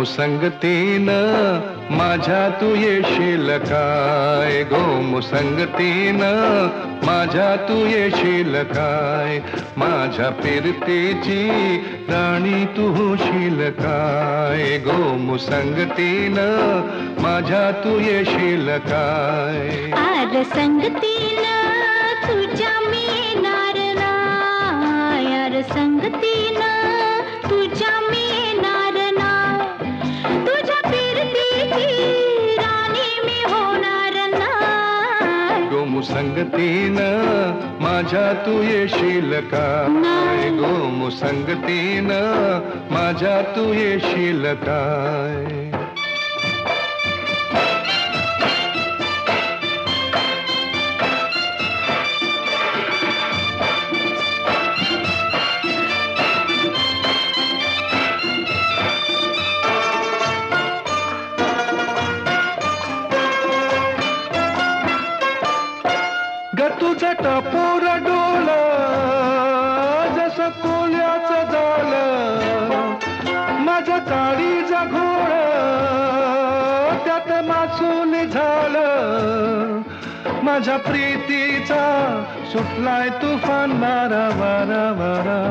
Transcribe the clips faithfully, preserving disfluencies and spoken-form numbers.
गोमुसंगतीनं माझ्या तू येशील काय, गोमुसंगतीनं माझ्या तू येशील काय, माझ्या फिरतेची राणी तू होशील काय, गोमुसंगतीनं माझ्या तू येशील काय. आर संगतीनं तुझ्या मी येणार नाय, आर संगतीनं तुझ्या मी येणार नाय, तुझ्या फिरतीची राणी मी होणार नाय. गोमुसंगतीनं माझ्या तू येशील काय, गोमुसंगतीनं माझ्या तू येशील काय. तुझं टपोर डोल जसं कोल्याचं झालं, माझं काळीचं घोळ त्यात मासून झालं, माझ्या प्रीतीचा सुटलाय तुफान वारा वारा वारा.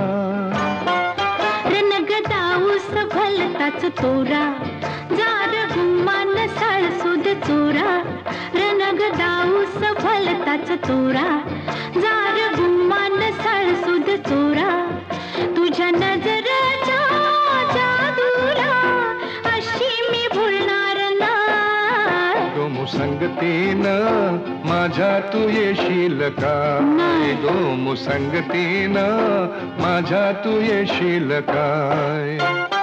रणगदाऊस भलताच तोरा, जार गुमान साळसुद चोरा, रणगदाऊस भलताच तोरा, जार गुमान साळसुद चोरा, तुझ्या नजरेच्या जादूला अशी मी भुलणार नाय. गोमुसंगतीनं माझ्या तू येशील काय, गोमुसंगतीनं माझ्या तू येशील काय.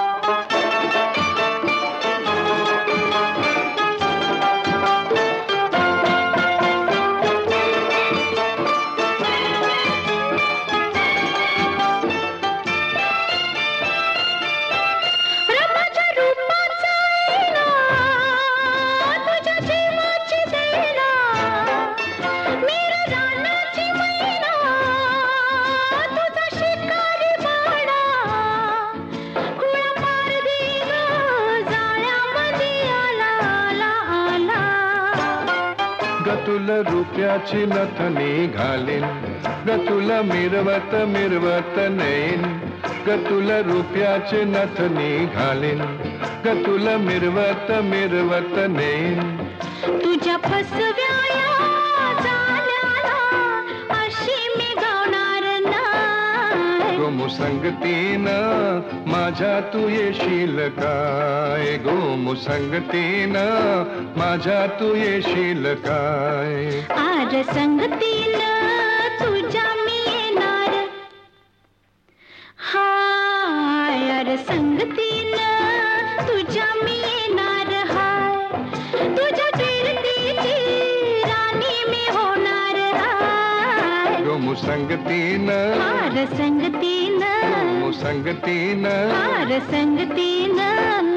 गतुल रुपयाची नथनी घालीन, गतुल मिरवत मिरवत नेईन, गतुल रुपयाची नथनी घालीन, गतुल मिरवत मिरवत नेईन. तुझ्या फसव्या झाल्याला अशी मी गावणार नाय. गोमुसंगतीनं माझ्या तू येशील काय, गोमुसंगतीनं माझ्या तू येशील काय. आर संगतीनं तुझ्या मी येणार, हाय आर संगतीनं तुझ्या मी येणार हाय, तुझ्या फिरतीची राणी मी होणार हाय. गोमुसंगतीनं आर संगतीनं, गोमुसंगतीनं आर संगतीनं